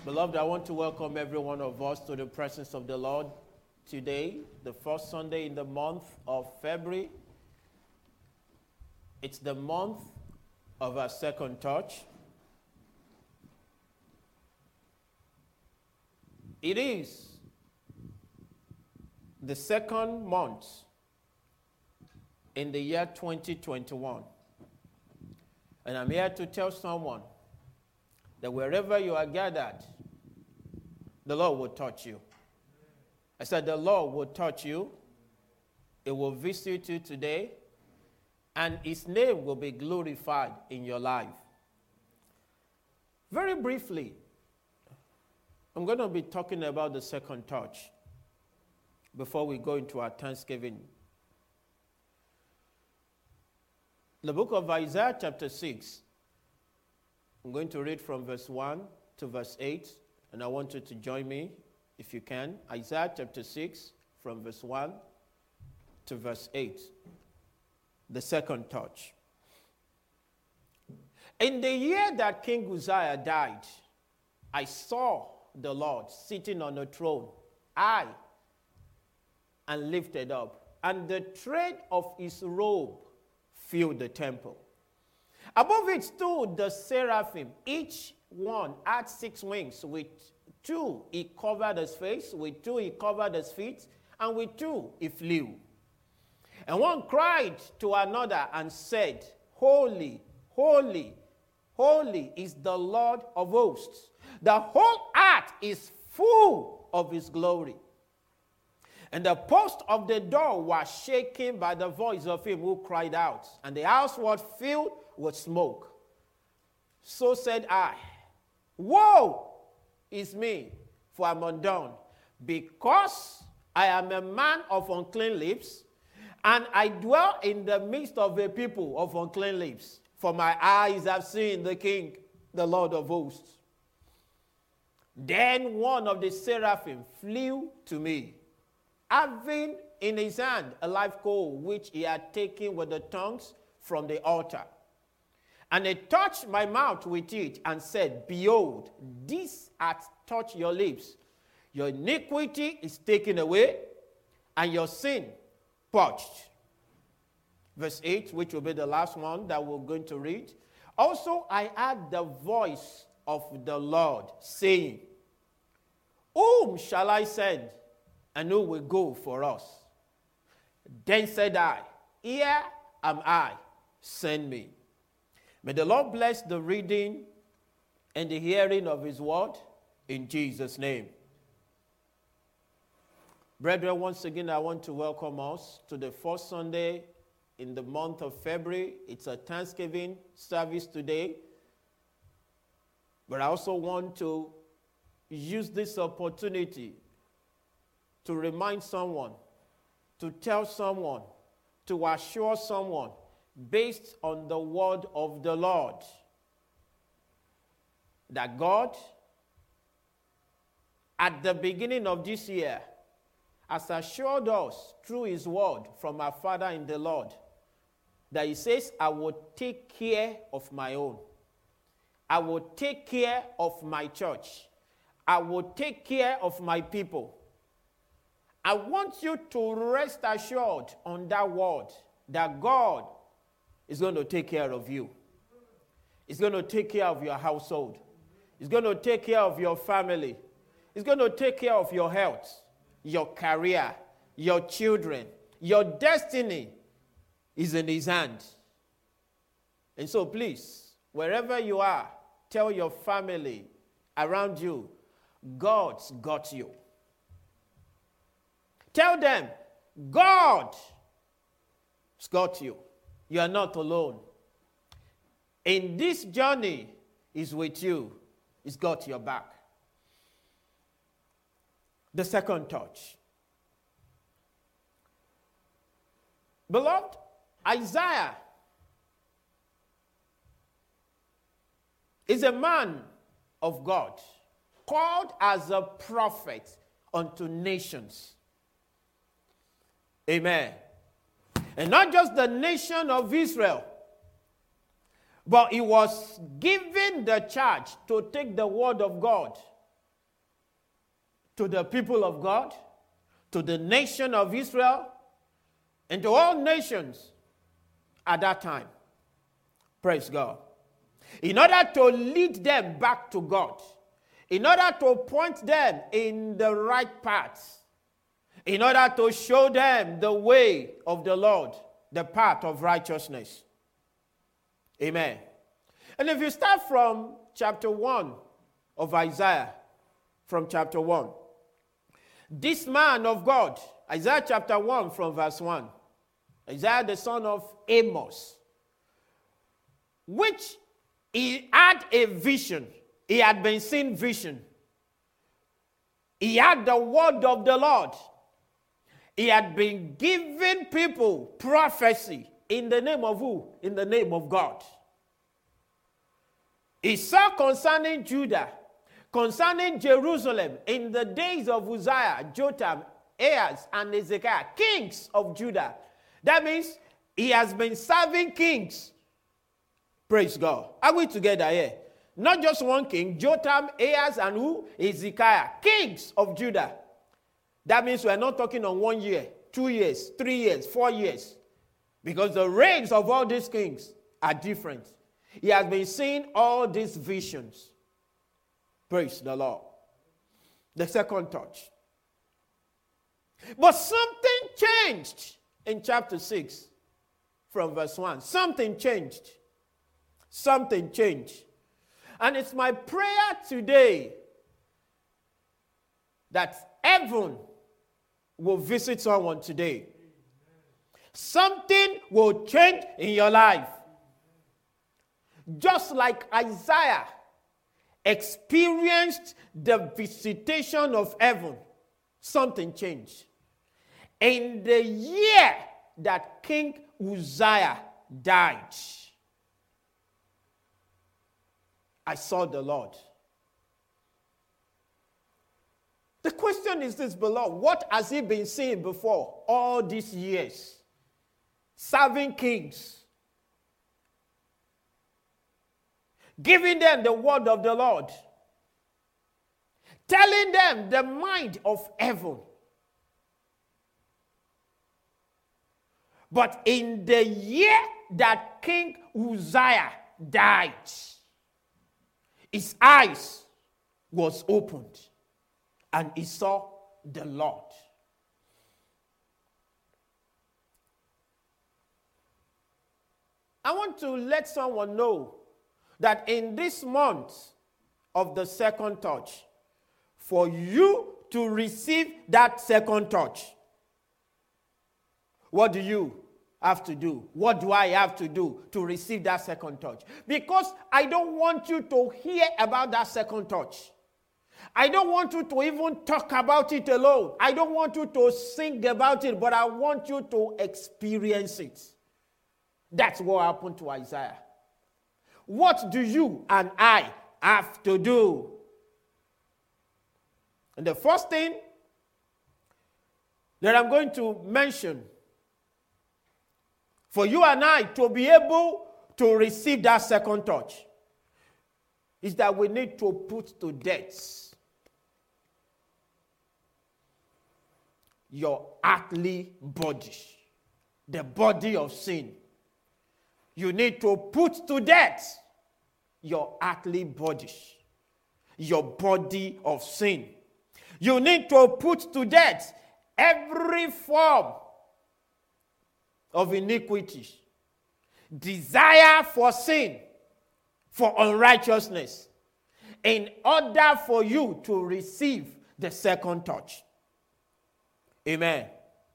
Beloved, I want to welcome every one of us to the presence of the Lord today, the first Sunday in the month of February. It's the month of our second touch. It is the second month in the year 2021. And I'm here to tell someone that wherever you are gathered, the Lord will touch you. I said the Lord will touch you. It will visit you today, and His name will be glorified in your life. Very briefly, I'm going to be talking about the second touch before we go into our Thanksgiving. The book of Isaiah chapter 6, I'm going to read from verse 1 to verse 8, and I want you to join me if you can. Isaiah chapter 6, from verse 1 to verse 8. The second touch. In the year that King Uzziah died, I saw the Lord sitting on a throne, high and lifted up, and the train of his robe filled the temple. Above it stood the seraphim. Each one had 6 wings. With 2 he covered his face, with 2 he covered his feet, and with 2 he flew. And one cried to another and said, Holy, holy, holy is the Lord of hosts. The whole earth is full of his glory. And the post of the door was shaken by the voice of him who cried out, and the house was filled with smoke. So said I, Woe is me, for I am undone, because I am a man of unclean lips, and I dwell in the midst of a people of unclean lips. For my eyes have seen the King, the Lord of hosts. Then one of the seraphim flew to me, having in his hand a live coal which he had taken with the tongs from the altar. And he touched my mouth with it and said, Behold, this hath touched your lips. Your iniquity is taken away, and your sin purged. Verse 8, which will be the last one that we're going to read. Also I heard the voice of the Lord saying, Whom shall I send, and who will go for us? Then said I, Here am I, send me. May the Lord bless the reading and the hearing of his word in Jesus' name. Brethren, once again, I want to welcome us to the first Sunday in the month of February. It's a Thanksgiving service today. But I also want to use this opportunity to remind someone, to tell someone, to assure someone, based on the word of the Lord, that God, at the beginning of this year, has assured us through his word from our Father in the Lord, that he says, I will take care of my own. I will take care of my church. I will take care of my people. I want you to rest assured on that word, that God is going to take care of you. He's going to take care of your household. He's going to take care of your family. He's going to take care of your health, your career, your children. Your destiny is in his hand. And so please, wherever you are, tell your family around you, God's got you. Tell them, God's got you. You are not alone. In this journey, He's with you. He's got your back. The second touch. Beloved, Isaiah is a man of God, called as a prophet unto nations. Amen. And not just the nation of Israel, but he was given the charge to take the word of God to the people of God, to the nation of Israel, and to all nations at that time. Praise God. In order to lead them back to God, in order to point them in the right path, in order to show them the way of the Lord, the path of righteousness. Amen. And if you start from chapter 1 of Isaiah, from chapter 1, this man of God, Isaiah chapter 1 from verse 1, Isaiah the son of Amos, which he had a vision. He had been seeing vision. He had the word of the Lord. He had been giving people prophecy in the name of who? In the name of God. He saw concerning Judah, concerning Jerusalem, in the days of Uzziah, Jotham, Ahaz, and Hezekiah, kings of Judah. That means he has been serving kings. Praise God. Are we together here? Not just one king, Jotham, Ahaz, and who? Hezekiah, kings of Judah. That means we're not talking on 1 year, 2 years, 3 years, 4 years. Because the reigns of all these kings are different. He has been seeing all these visions. Praise the Lord. The second touch. But something changed in chapter 6 from verse 1. Something changed. Something changed. And it's my prayer today that heaven will visit someone today. Something will change in your life. Just like Isaiah experienced the visitation of heaven, something changed. In the year that King Uzziah died, I saw the Lord. The question is this, beloved. What has he been seeing before all these years? Serving kings. Giving them the word of the Lord. Telling them the mind of heaven. But in the year that King Uzziah died, his eyes was opened and he saw the Lord. I want to let someone know that in this month of the second touch, for you to receive that second touch, what do you have to do? What do I have to do to receive that second touch? Because I don't want you to hear about that second touch. I don't want you to even talk about it alone. I don't want you to sing about it, but I want you to experience it. That's what happened to Isaiah. What do you and I have to do? And the first thing that I'm going to mention for you and I to be able to receive that second touch is that we need to put to death your earthly body, the body of sin. You need to put to death your earthly body, your body of sin. You need to put to death every form of iniquity, desire for sin, for unrighteousness, in order for you to receive the second touch. Amen.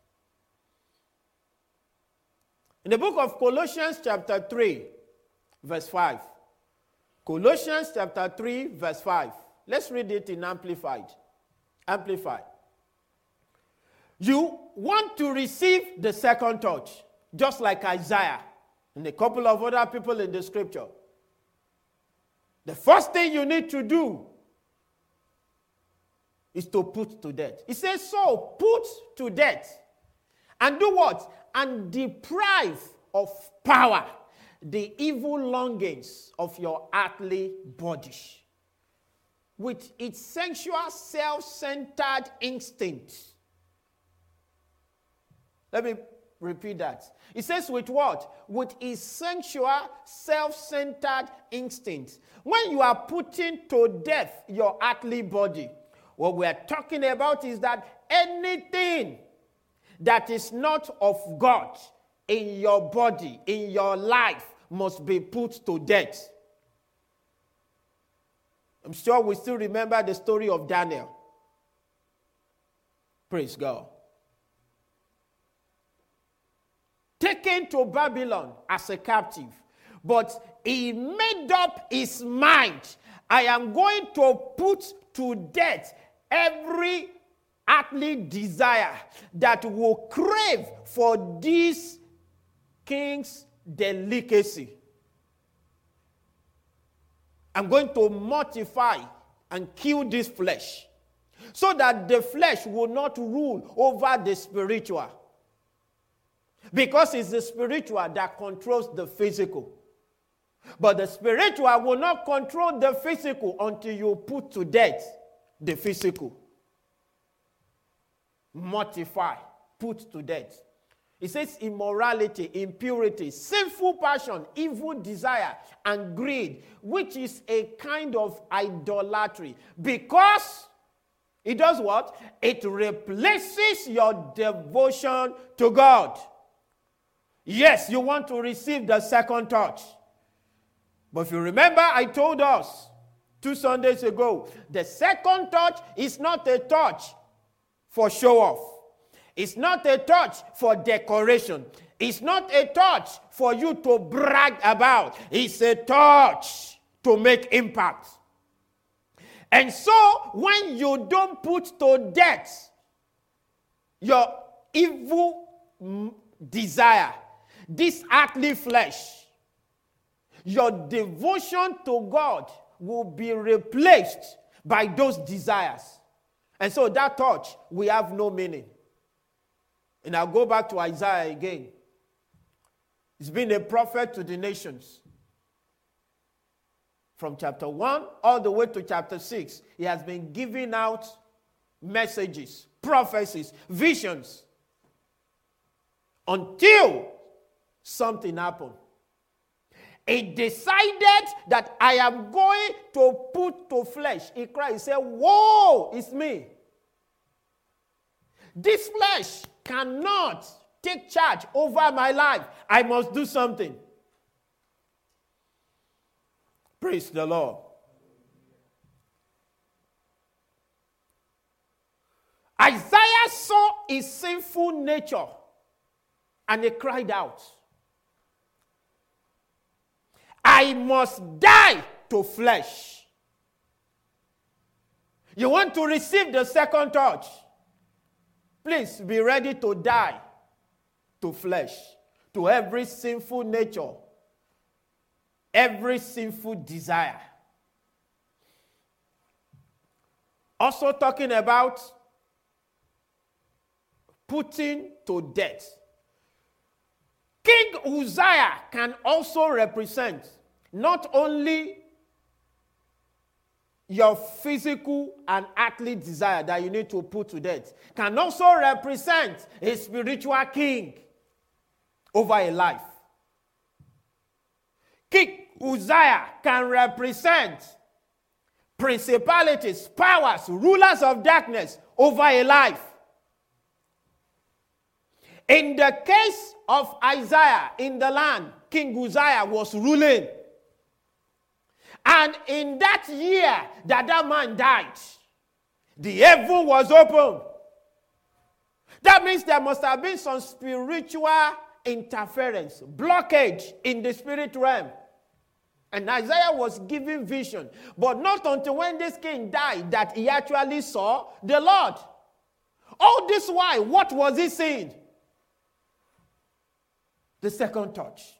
In the book of Colossians chapter 3, verse 5. Colossians chapter 3, verse 5. Let's read it in Amplified. Amplified. You want to receive the second touch, just like Isaiah and a couple of other people in the scripture. The first thing you need to do is to put to death. It says, so put to death. And do what? And deprive of power the evil longings of your earthly body. with its sensual, self-centered instincts. Let me repeat that. It says with what? With its sensual, self-centered instincts. When you are putting to death your earthly body, what we are talking about is that anything that is not of God in your body, in your life, must be put to death. I'm sure we still remember the story of Daniel. Praise God. Taken to Babylon as a captive. But he made up his mind. I am going to put to death every earthly desire that will crave for this king's delicacy. I'm going to mortify and kill this flesh so that the flesh will not rule over the spiritual. Because it's the spiritual that controls the physical. But the spiritual will not control the physical until you put to death the physical. Mortify, put to death. It says immorality, impurity, sinful passion, evil desire, and greed, which is a kind of idolatry. Because it does what? It replaces your devotion to God. Yes, you want to receive the second touch. But if you remember, I told us 2 Sundays ago, the second touch is not a touch for show off. It's not a touch for decoration. It's not a touch for you to brag about. It's a touch to make impact. And so, when you don't put to death your evil desire, this earthly flesh, your devotion to God will be replaced by those desires. And so that touch will have no meaning. And I'll go back to Isaiah again. He's been a prophet to the nations. From chapter 1 all the way to chapter 6, he has been giving out messages, prophecies, visions, until something happened. He decided that I am going to put to flesh. He cried, he said, "Whoa, it's me. This flesh cannot take charge over my life. I must do something." Praise the Lord. Isaiah saw his sinful nature and he cried out, "I must die to flesh." You want to receive the second touch? Please be ready to die to flesh, to every sinful nature, every sinful desire. Also talking about putting to death. King Uzziah can also represent not only your physical and earthly desire that you need to put to death, can also represent a spiritual king over a life. King Uzziah can represent principalities, powers, rulers of darkness over a life. In the case of Isaiah in the land, King Uzziah was ruling. And in that year that man died, the heaven was open. That means there must have been some spiritual interference, blockage in the spirit realm. And Isaiah was given vision. But not until when this king died that he actually saw the Lord. All this while, what was he seeing? The second touch.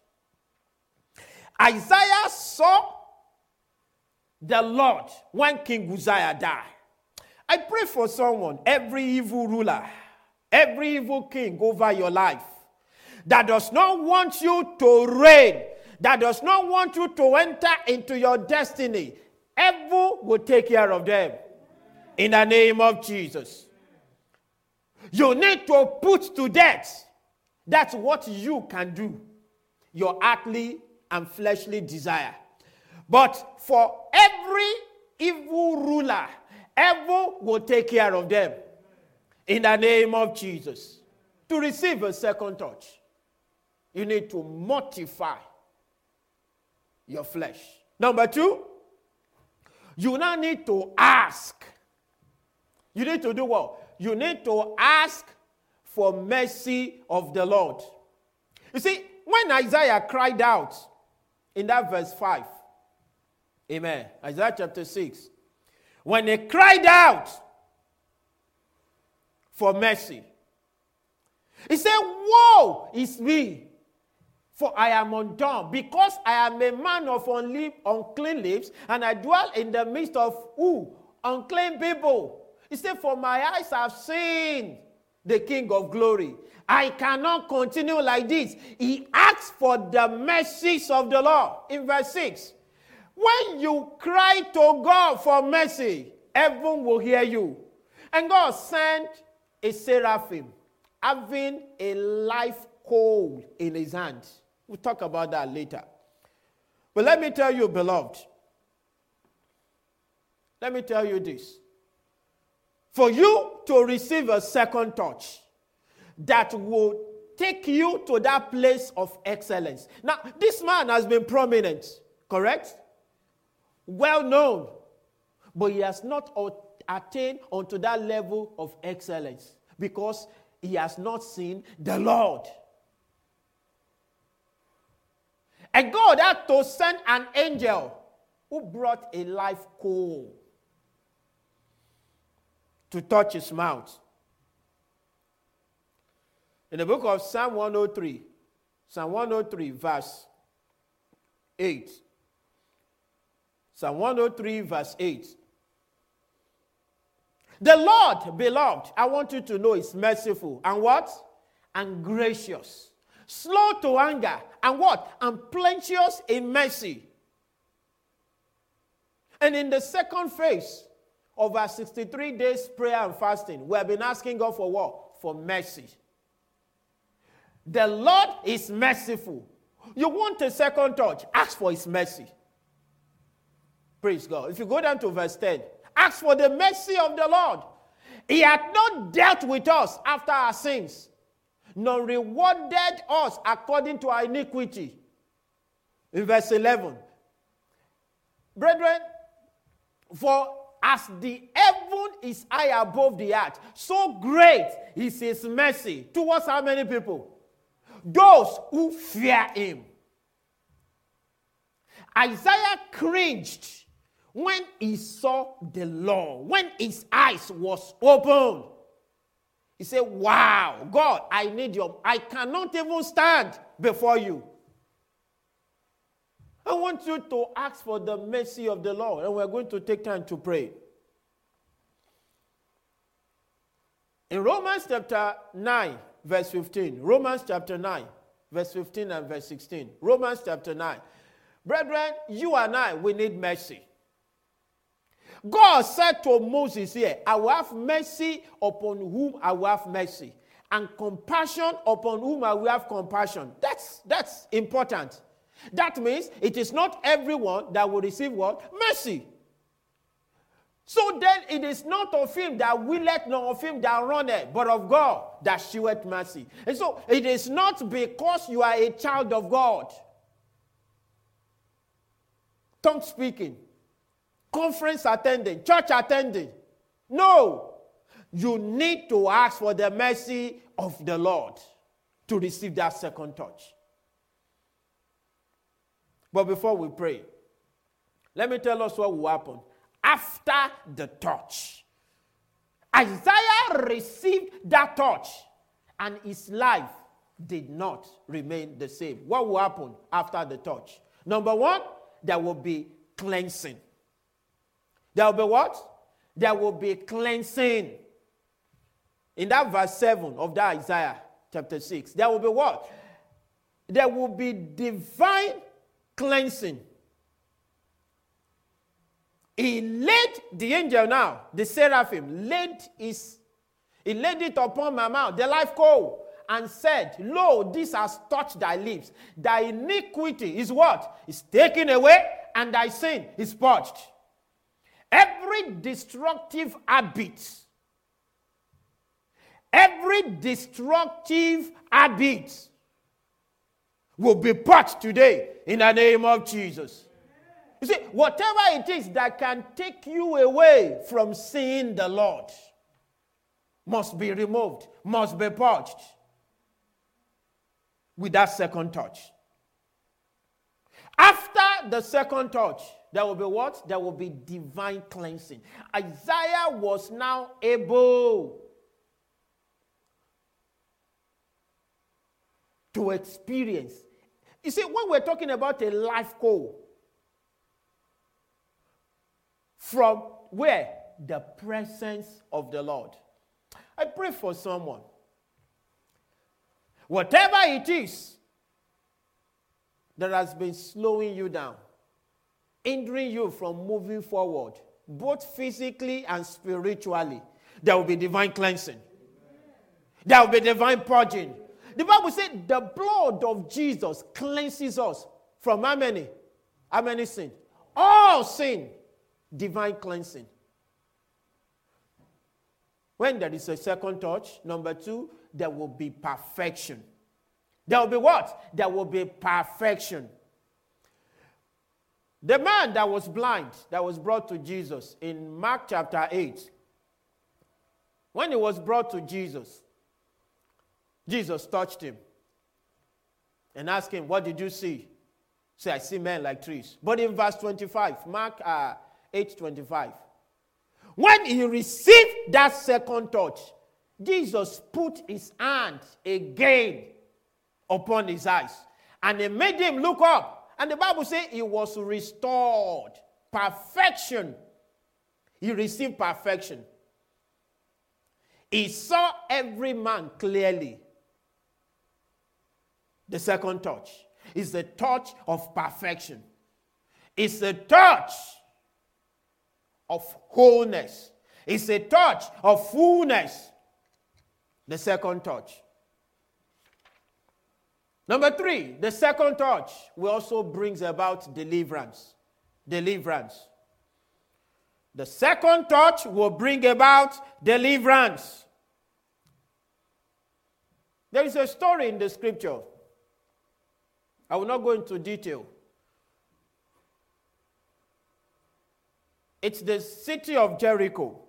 Isaiah saw the Lord when King Uzziah died. I pray for someone, every evil ruler, every evil king over your life, that does not want you to reign, that does not want you to enter into your destiny, Heaven will take care of them. In the name of Jesus. You need to put to death. That's what you can do. Your earthly and fleshly desire. But for every evil ruler, heaven will take care of them. In the name of Jesus. To receive a second touch, you need to mortify your flesh. Number 2, you now need to ask. You need to do what? You need to ask for mercy of the Lord. You see, when Isaiah cried out in that verse 5, amen, Isaiah chapter 6, when he cried out for mercy, he said, woe is me, for I am undone, because I am a man of unclean lips, and I dwell in the midst of who? Unclean people. He said, for my eyes have seen the King of glory. I cannot continue like this. He asked for the mercies of the Lord. In verse 6, when you cry to God for mercy, heaven will hear you. And God sent a seraphim, having a live coal in his hand. We'll talk about that later. But let me tell you, beloved, let me tell you this. For you to receive a second touch that will take you to that place of excellence. Now, this man has been prominent, correct? Well known. But he has not attained onto that level of excellence because he has not seen the Lord. And God had to send an angel who brought a live coal to touch his mouth. In the book of Psalm 103 verse 8. Psalm 103 verse 8. The Lord, beloved, I want you to know, is merciful and what? And gracious. Slow to anger and what? And plenteous in mercy. And in the second phase of our 63 days prayer and fasting, we have been asking God for what? For mercy. The Lord is merciful. You want a second touch? Ask for his mercy. Praise God. If you go down to verse 10, ask for the mercy of the Lord. He hath not dealt with us after our sins, nor rewarded us according to our iniquity. In verse 11, brethren, for as the heaven is high above the earth, so great is his mercy towards how many people? Those who fear him. Isaiah cringed when he saw the law, when his eyes was opened. He said, wow, God, I cannot even stand before you. I want you to ask for the mercy of the Lord, and we're going to take time to pray. In Romans chapter 9, verse 15. Romans chapter 9, verse 15 and verse 16. Romans chapter 9. Brethren, you and I, we need mercy. God said to Moses here, I will have mercy upon whom I will have mercy, and compassion upon whom I will have compassion. That's important. That means it is not everyone that will receive what? Mercy. So then it is not of him that willeth, nor of him that runneth, but of God that sheweth mercy. And so it is not because you are a child of God, tongue speaking, conference attending, church attending. No. You need to ask for the mercy of the Lord to receive that second touch. But before we pray, let me tell us what will happen after the touch. Isaiah received that touch, and his life did not remain the same. What will happen after the touch? Number one, there will be cleansing. There will be what? There will be cleansing. In that verse 7 of that Isaiah chapter 6, there will be what? There will be divine cleansing. he laid the angel now, the seraphim, he laid it upon my mouth, the live coal, and said, Lo, this has touched thy lips. Thy iniquity is what? Is taken away, and thy sin is purged. Every destructive habit, will be purged today in the name of Jesus. You see, whatever it is that can take you away from seeing the Lord must be removed, must be purged with that second touch. After the second touch, there will be what? There will be divine cleansing. Isaiah was now able to experience. You see, when we're talking about a life coal, from where? The presence of the Lord. I pray for someone. Whatever it is that has been slowing you down, hindering you from moving forward, both physically and spiritually, there will be divine cleansing. There will be divine purging. The Bible said the blood of Jesus cleanses us from how many? How many sins? All sin. Divine cleansing. When there is a second touch, number 2, there will be perfection. There will be what? There will be perfection. The man that was blind, that was brought to Jesus in Mark chapter 8, when he was brought to Jesus, Jesus touched him and asked him, what did you see? Say, I see men like trees. But in verse 25, Mark 8:25, when he received that second touch, Jesus put his hand again upon his eyes, and he made him look up. And the Bible says he was restored. Perfection. He received perfection. He saw every man clearly. The second touch is the touch of perfection. It's the touch of wholeness. It's a touch of fullness. The second touch. Number 3, the second touch will also brings about deliverance. Deliverance. The second touch will bring about deliverance. There is a story in the scripture. I will not go into detail. It's the city of Jericho.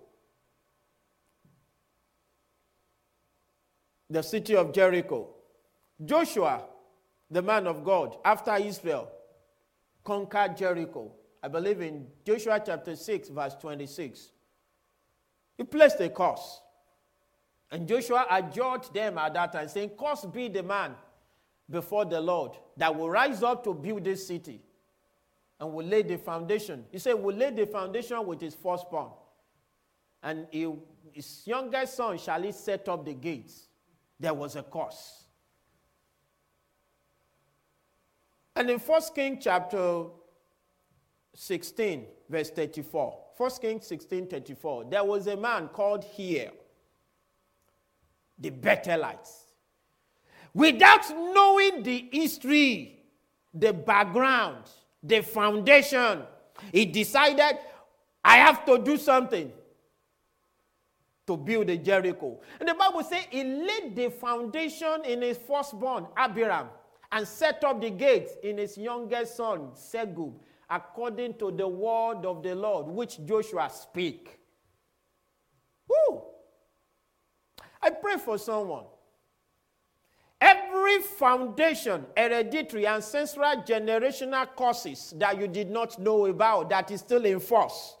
The city of Jericho. Joshua, the man of God, after Israel conquered Jericho, I believe in Joshua chapter 6, verse 26, he placed a curse. And Joshua adjured them at that time, saying, cursed be the man before the Lord that will rise up to build this city and will lay the foundation. He said, will lay the foundation with his firstborn. And his youngest son shall he set up the gates. There was a curse. And in 1 Kings chapter 16, verse 34, 1 Kings 16, 34, there was a man called Hiel, the Bethelites. Without knowing the history, the background, the foundation, he decided, I have to do something to build a Jericho. And the Bible says he laid the foundation in his firstborn, Abiram, and set up the gates in his youngest son, Segub, according to the word of the Lord, which Joshua spake. Woo! I pray for someone. Every foundation, hereditary, ancestral, generational curses that you did not know about, that is still in force,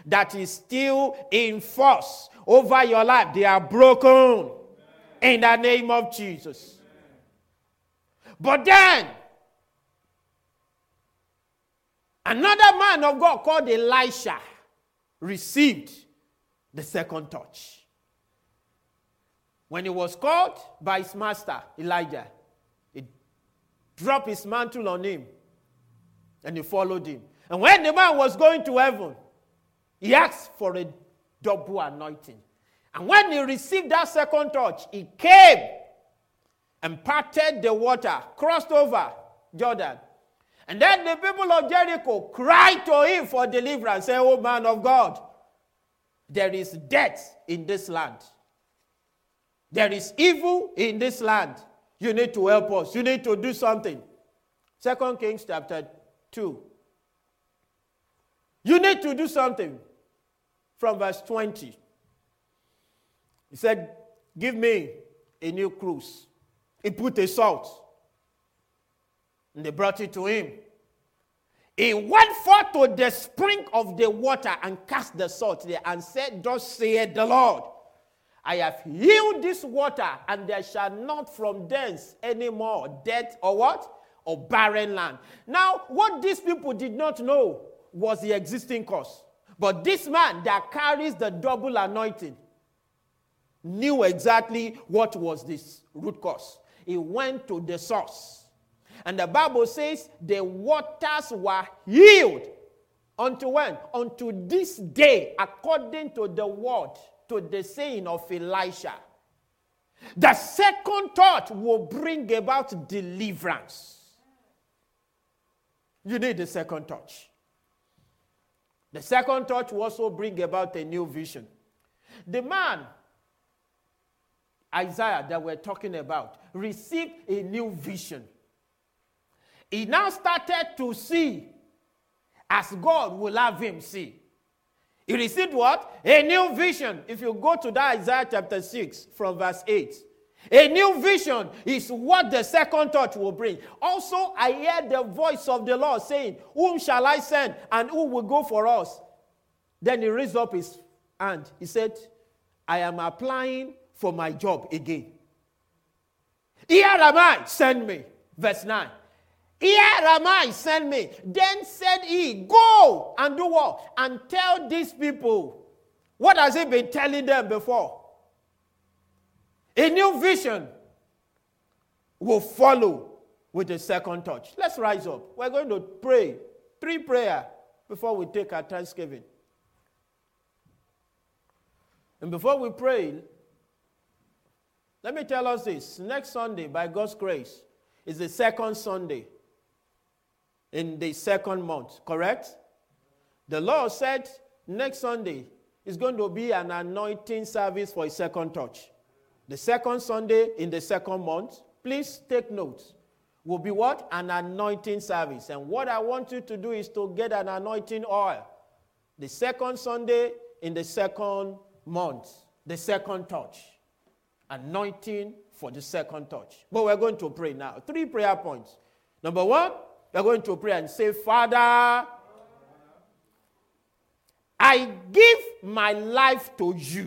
over your life, they are broken in the name of Jesus. But then, another man of God called Elisha received the second touch. When he was called by his master, Elijah, he dropped his mantle on him and he followed him. And when the man was going to heaven, He asked for a double anointing. And when he received that second touch, he came and parted the water, crossed over Jordan. And then the people of Jericho cried to him for deliverance, saying, "Oh man of God, there is death in this land. There is evil in this land. You need to help us. You need to do something." 2 Kings chapter 2. You need to do something. From verse 20. He said, "Give me a new cruse." He put a salt. And they brought it to him. He went forth to the spring of the water and cast the salt there and said, "Thus saith the Lord, I have healed this water, and there shall not from thence any more death or what? Or barren land." Now, what these people did not know was the existing cause. But this man that carries the double anointing knew exactly what was this root cause. He went to the source. And the Bible says the waters were healed. Unto when? Unto this day, according to the word, to the saying of Elisha. The second touch will bring about deliverance. You need the second touch. The second touch will also bring about a new vision. The man, Isaiah, that we're talking about, received a new vision. He now started to see as God will have him see. He received what? A new vision. If you go to that Isaiah chapter 6 from verse 8. A new vision is what the second touch will bring. Also, I heard the voice of the Lord saying, "Whom shall I send, and who will go for us?" Then he raised up his hand. He said, "I am applying for my job again. Here am I, send me." Verse 9. "Here am I, send me." Then said he, "Go and do what? And tell these people." What has he been telling them before? A new vision will follow with the second touch. Let's rise up. We're going to pray 3 prayers before we take our Thanksgiving. And before we pray, let me tell us this. Next Sunday, by God's grace, is the second Sunday in the second month, correct? The Lord said next Sunday is going to be an anointing service for a second touch. The second Sunday in the second month, please take notes, will be what? An anointing service. And what I want you to do is to get an anointing oil. The second Sunday in the second month, the second touch. Anointing for the second touch. But we're going to pray now. 3 prayer points. Number 1, we're going to pray and say, "Father, I give my life to you."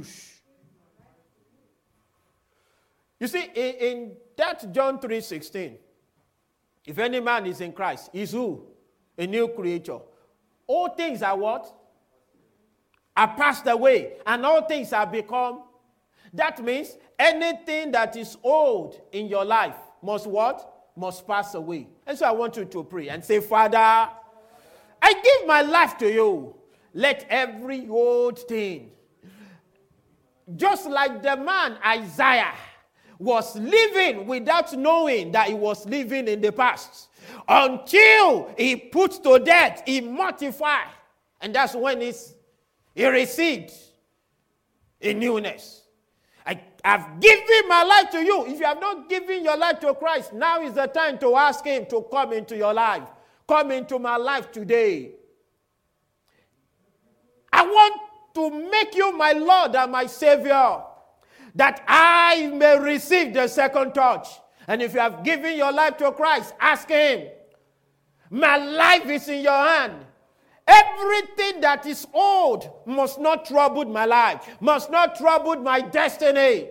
You see, in that John 3:16, if any man is in Christ, is who? A new creature. All things are what? Are passed away, and all things are become. That means anything that is old in your life must what? Must pass away. And so I want you to pray and say, "Father, I give my life to you. Let every old thing," just like the man Isaiah was living without knowing that he was living in the past, until he put to death, he mortified. And that's when he received a newness. I've given my life to you. If you have not given your life to Christ, now is the time to ask him to come into your life. Come into my life today. I want to make you my Lord and my Savior, that I may receive the second touch. And if you have given your life to Christ, ask him. My life is in your hand. Everything that is old must not trouble my life, must not trouble my destiny.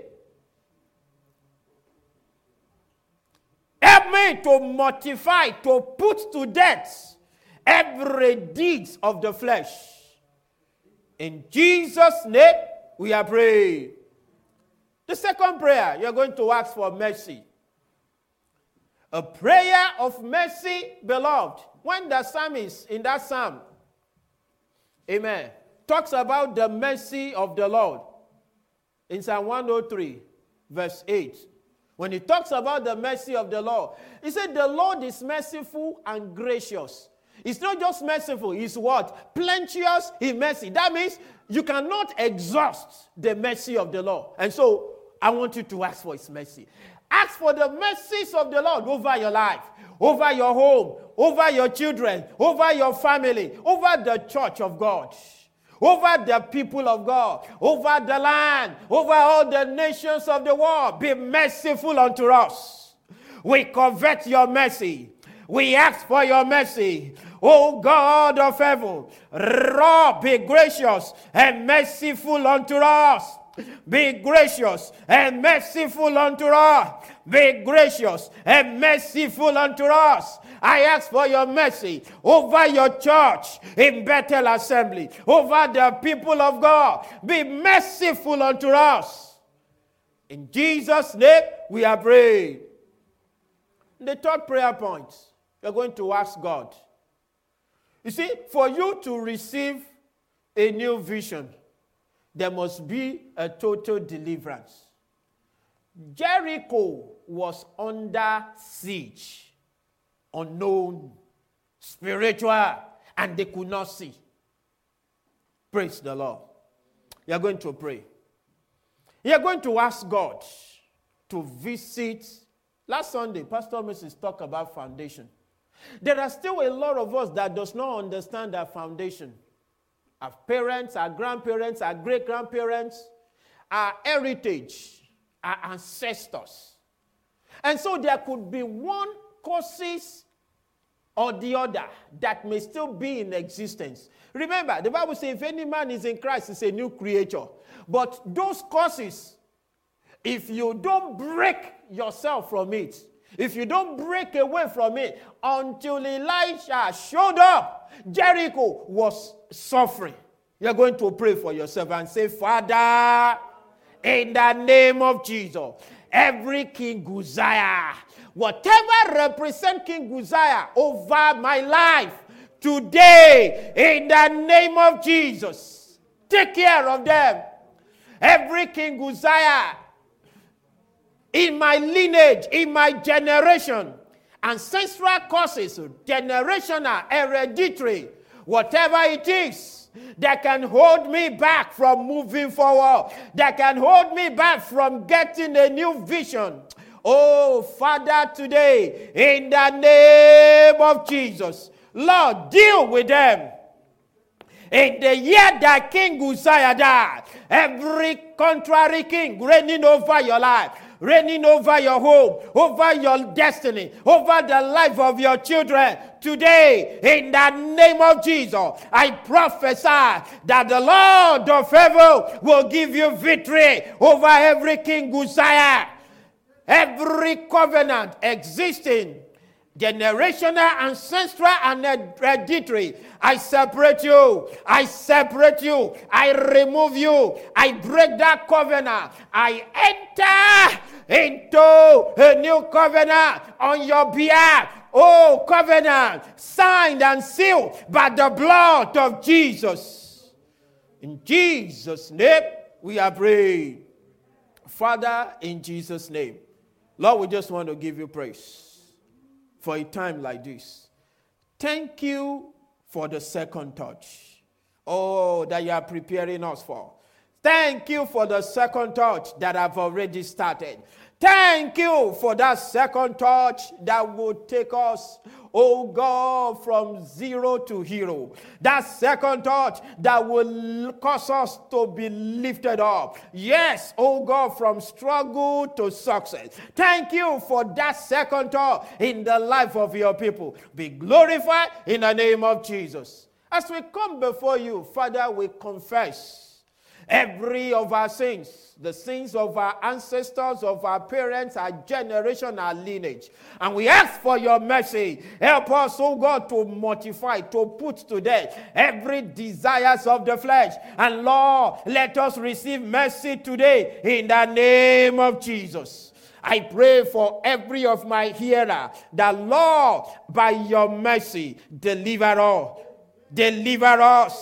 Help me to mortify, to put to death every deed of the flesh. In Jesus' name, we are praying. The second prayer, you're going to ask for mercy. A prayer of mercy, beloved. When the psalmist in that psalm, amen, talks about the mercy of the Lord in Psalm 103, verse 8. When he talks about the mercy of the Lord, he said the Lord is merciful and gracious. It's not just merciful, it's what? Plenteous in mercy. That means you cannot exhaust the mercy of the Lord. And so I want you to ask for his mercy. Ask for the mercies of the Lord over your life, over your home, over your children, over your family, over the church of God, over the people of God, over the land, over all the nations of the world. Be merciful unto us. We covet your mercy. We ask for your mercy. O God of heaven, Lord, be gracious and merciful unto us. Be gracious and merciful unto us. Be gracious and merciful unto us. I ask for your mercy over your church in Bethel Assembly, over the people of God. Be merciful unto us. In Jesus' name, we are praying. The third prayer point, you're going to ask God. You see, for you to receive a new vision, there must be a total deliverance. Jericho was under siege, unknown, spiritual, and they could not see. Praise the Lord. You're going to pray. You're going to ask God to visit. Last Sunday, Pastor Mrs. talked about foundation. There are still a lot of us that does not understand our foundation. Our parents, our grandparents, our great-grandparents, our heritage, our ancestors. And so there could be one causes or the other that may still be in existence. Remember, the Bible says if any man is in Christ, he's a new creature. But those causes, if you don't break yourself from it, if you don't break away from it, until Elisha showed up, Jericho was suffering. You're going to pray for yourself and say, Father, in the name of Jesus, every King Uzziah, whatever represents King Uzziah over my life, today, in the name of Jesus, take care of them. Every King Uzziah, in my lineage, in my generation, ancestral causes, generational, hereditary, whatever it is that can hold me back from moving forward, that can hold me back from getting a new vision. Oh, Father, today, in the name of Jesus, Lord, deal with them. In the year that King Uzziah died, every contrary king reigning over your life, reigning over your home, over your destiny, over the life of your children. Today, in the name of Jesus, I prophesy that the Lord of heaven will give you victory over every King Uzziah. Every covenant existing, generational, ancestral, and hereditary, I separate you. I separate you. I remove you. I break that covenant. I enter into a new covenant on your behalf. Oh, covenant signed and sealed by the blood of Jesus. In Jesus' name, we are praying. Father, in Jesus' name, Lord, we just want to give you praise for a time like this. Thank you for the second touch. Oh, that you are preparing us for. Thank you for the second touch that I've already started. Thank you for that second touch that will take us, oh God, from zero to hero. That second touch that will cause us to be lifted up. Yes, oh God, from struggle to success. Thank you for that second touch in the life of your people. Be glorified in the name of Jesus. As we come before you, Father, we confess every of our sins, the sins of our ancestors, of our parents, our generation, our lineage. And we ask for your mercy. Help us, oh God, to mortify, to put to death every desires of the flesh. And Lord, let us receive mercy today in the name of Jesus. I pray for every of my hearer that, Lord, by your mercy, deliver us. Deliver us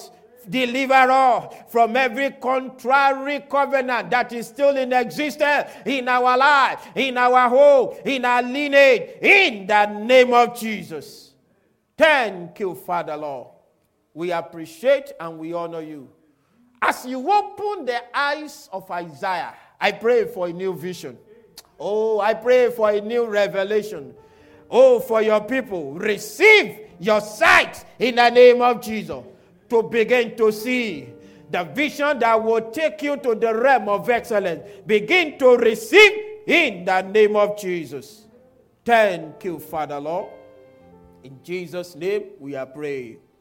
Deliver us from every contrary covenant that is still in existence in our life, in our home, in our lineage, in the name of Jesus. Thank you, Father Lord. We appreciate and we honor you. As you open the eyes of Isaiah, I pray for a new vision. Oh, I pray for a new revelation. Oh, for your people, receive your sight in the name of Jesus, to begin to see the vision that will take you to the realm of excellence. Begin to receive in the name of Jesus. Thank you, Father Lord. In Jesus' name we are praying.